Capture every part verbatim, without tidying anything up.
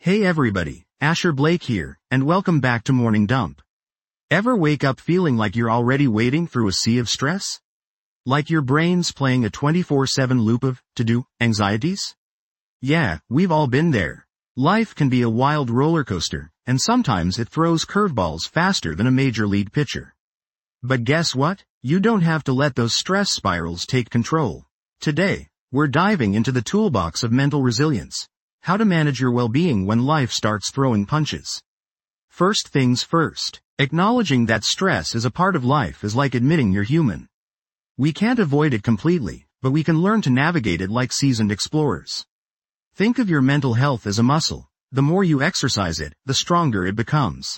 Hey everybody, Asher Blake here, and welcome back to Morning Dump. Ever wake up feeling like you're already wading through a sea of stress? Like your brain's playing a twenty-four seven loop of, to-do, anxieties? Yeah, we've all been there. Life can be a wild roller coaster, and sometimes it throws curveballs faster than a major league pitcher. But guess what? You don't have to let those stress spirals take control. Today, we're diving into the toolbox of mental resilience. How to manage your well-being when life starts throwing punches. First things first, acknowledging that stress is a part of life is like admitting you're human. We can't avoid it completely, but we can learn to navigate it like seasoned explorers. Think of your mental health as a muscle. The more you exercise it, the stronger it becomes.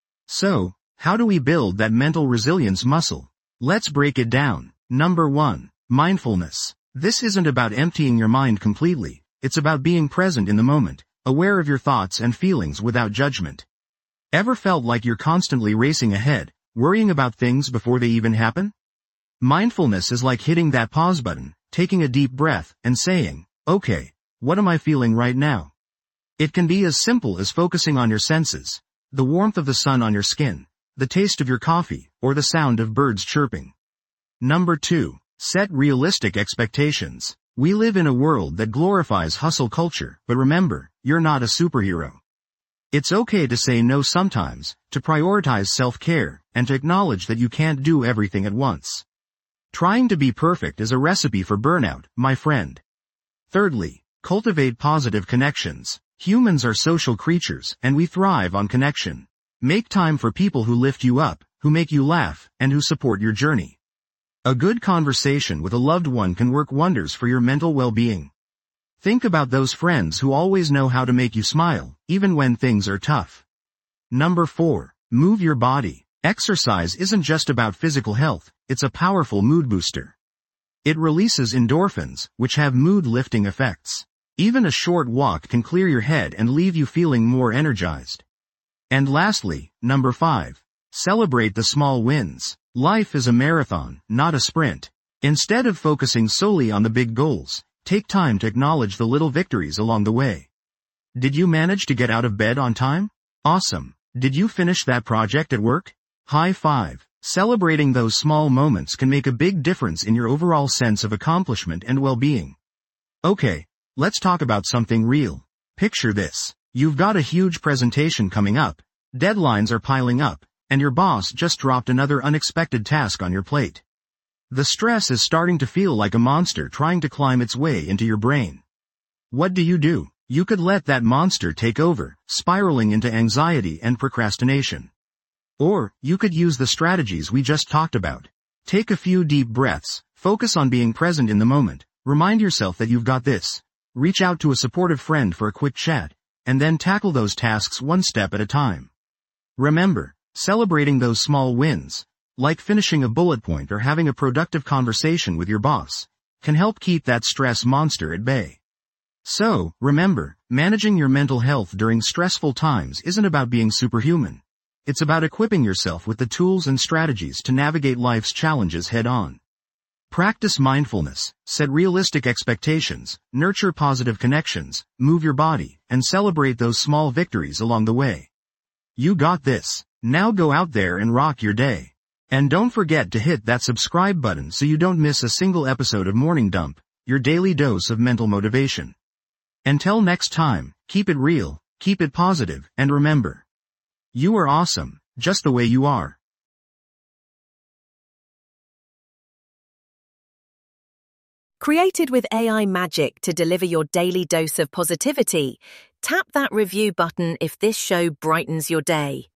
So, how do we build that mental resilience muscle? Let's break it down. Number one, mindfulness. This isn't about emptying your mind completely. It's about being present in the moment, aware of your thoughts and feelings without judgment. Ever felt like you're constantly racing ahead, worrying about things before they even happen? Mindfulness is like hitting that pause button, taking a deep breath, and saying, okay, what am I feeling right now? It can be as simple as focusing on your senses, the warmth of the sun on your skin, the taste of your coffee, or the sound of birds chirping. Number two, set realistic expectations. We live in a world that glorifies hustle culture, but remember, you're not a superhero. It's okay to say no sometimes, to prioritize self-care, and to acknowledge that you can't do everything at once. Trying to be perfect is a recipe for burnout, my friend. Thirdly, cultivate positive connections. Humans are social creatures, and we thrive on connection. Make time for people who lift you up, who make you laugh, and who support your journey. A good conversation with a loved one can work wonders for your mental well-being. Think about those friends who always know how to make you smile, even when things are tough. Number four, move your body. Exercise isn't just about physical health, it's a powerful mood booster. It releases endorphins, which have mood-lifting effects. Even a short walk can clear your head and leave you feeling more energized. And lastly, number five, celebrate the small wins. Life is a marathon, not a sprint. Instead of focusing solely on the big goals, take time to acknowledge the little victories along the way. Did you manage to get out of bed on time? Awesome. Did you finish that project at work? High five. Celebrating those small moments can make a big difference in your overall sense of accomplishment and well-being. Okay, let's talk about something real. Picture this. You've got a huge presentation coming up. Deadlines are piling up, and your boss just dropped another unexpected task on your plate. The stress is starting to feel like a monster trying to climb its way into your brain. What do you do? You could let that monster take over, spiraling into anxiety and procrastination. Or, you could use the strategies we just talked about. Take a few deep breaths, focus on being present in the moment, remind yourself that you've got this, reach out to a supportive friend for a quick chat, and then tackle those tasks one step at a time. Remember, celebrating those small wins, like finishing a bullet point or having a productive conversation with your boss, can help keep that stress monster at bay. So, remember, managing your mental health during stressful times isn't about being superhuman. It's about equipping yourself with the tools and strategies to navigate life's challenges head-on. Practice mindfulness, set realistic expectations, nurture positive connections, move your body, and celebrate those small victories along the way. You got this. Now go out there and rock your day. And don't forget to hit that subscribe button so you don't miss a single episode of Morning Dump, your daily dose of mental motivation. Until next time, keep it real, keep it positive, and remember, you are awesome, just the way you are. Created with A I magic to deliver your daily dose of positivity, tap that review button if this show brightens your day.